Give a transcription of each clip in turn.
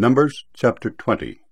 Numbers chapter 20.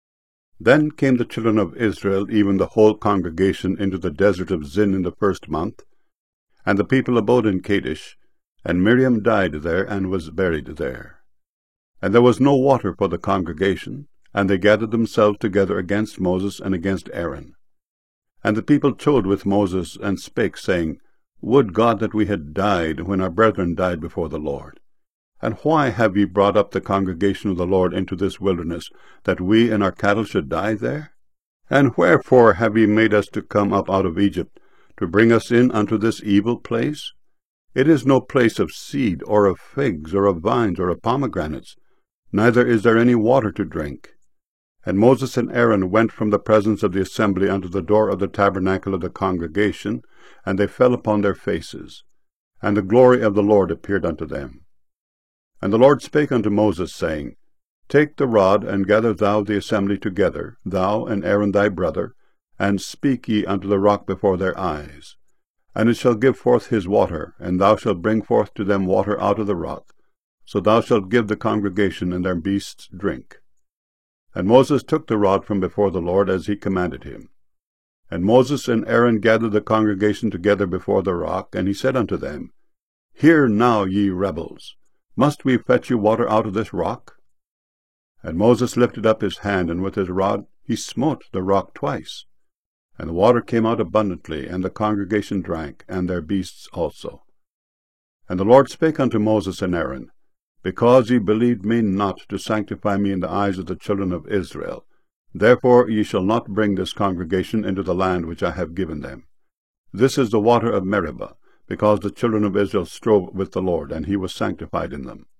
Then came the children of Israel, even the whole congregation, into the desert of Zin in the 1st month. And the people abode in Kadesh, and Miriam died there, and was buried there. And there was no water for the congregation, and they gathered themselves together against Moses and against Aaron. And the people chode with Moses, and spake, saying, Would God that we had died when our brethren died before the Lord! And why have ye brought up the congregation of the Lord into this wilderness, that we and our cattle should die there? And wherefore have ye made us to come up out of Egypt, to bring us in unto this evil place? It is no place of seed, or of figs, or of vines, or of pomegranates, neither is there any water to drink. And Moses and Aaron went from the presence of the assembly unto the door of the tabernacle of the congregation, and they fell upon their faces. And the glory of the Lord appeared unto them. And the Lord spake unto Moses, saying, Take the rod, and gather thou the assembly together, thou and Aaron thy brother, and speak ye unto the rock before their eyes. And it shall give forth his water, and thou shalt bring forth to them water out of the rock. So thou shalt give the congregation and their beasts drink. And Moses took the rod from before the Lord, as he commanded him. And Moses and Aaron gathered the congregation together before the rock, and he said unto them, Hear now, ye rebels! Must we fetch you water out of this rock? And Moses lifted up his hand, and with his rod he smote the rock twice. And the water came out abundantly, and the congregation drank, and their beasts also. And the Lord spake unto Moses and Aaron, Because ye believed me not to sanctify me in the eyes of the children of Israel, therefore ye shall not bring this congregation into the land which I have given them. This is the water of Meribah, because the children of Israel strove with the Lord, and he was sanctified in them.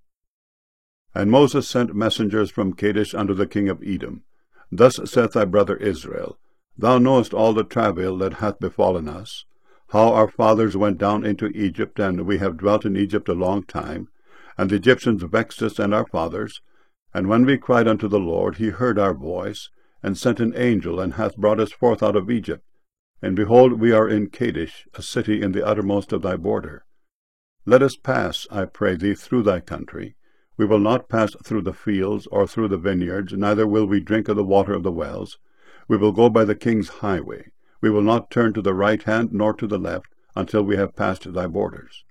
And Moses sent messengers from Kadesh unto the king of Edom. Thus saith thy brother Israel, Thou knowest all the travail that hath befallen us, how our fathers went down into Egypt, and we have dwelt in Egypt a long time, and the Egyptians vexed us and our fathers. And when we cried unto the Lord, he heard our voice, and sent an angel, and hath brought us forth out of Egypt. And behold, we are in Kadesh, a city in the uttermost of thy border. Let us pass, I pray thee, through thy country. We will not pass through the fields, or through the vineyards, neither will we drink of the water of the wells. We will go by the king's highway. We will not turn to the right hand, nor to the left, until we have passed thy borders.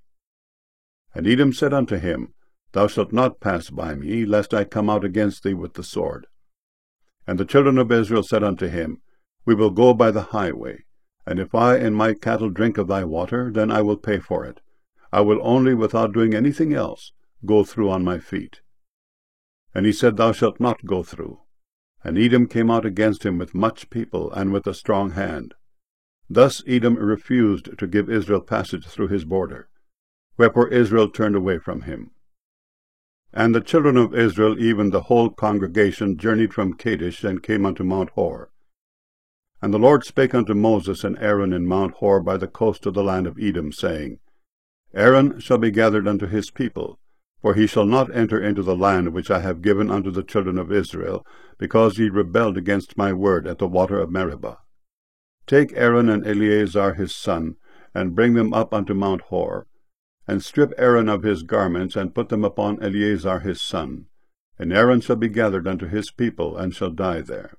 And Edom said unto him, Thou shalt not pass by me, lest I come out against thee with the sword. And the children of Israel said unto him, We will go by the highway. And if I and my cattle drink of thy water, then I will pay for it. I will only, without doing anything else, go through on my feet. And he said, Thou shalt not go through. And Edom came out against him with much people, and with a strong hand. Thus Edom refused to give Israel passage through his border. Wherefore Israel turned away from him. And the children of Israel, even the whole congregation, journeyed from Kadesh, and came unto Mount Hor. And the Lord spake unto Moses and Aaron in Mount Hor by the coast of the land of Edom, saying, Aaron shall be gathered unto his people, for he shall not enter into the land which I have given unto the children of Israel, because ye rebelled against my word at the water of Meribah. Take Aaron and Eleazar his son, and bring them up unto Mount Hor, and strip Aaron of his garments, and put them upon Eleazar his son. And Aaron shall be gathered unto his people, and shall die there.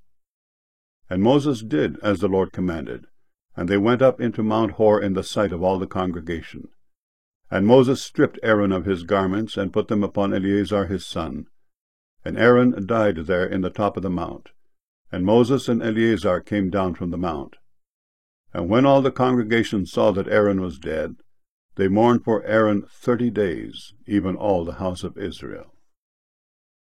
And Moses did as the Lord commanded, and they went up into Mount Hor in the sight of all the congregation. And Moses stripped Aaron of his garments, and put them upon Eleazar his son. And Aaron died there in the top of the mount. And Moses and Eleazar came down from the mount. And when all the congregation saw that Aaron was dead, they mourned for Aaron 30 days, even all the house of Israel.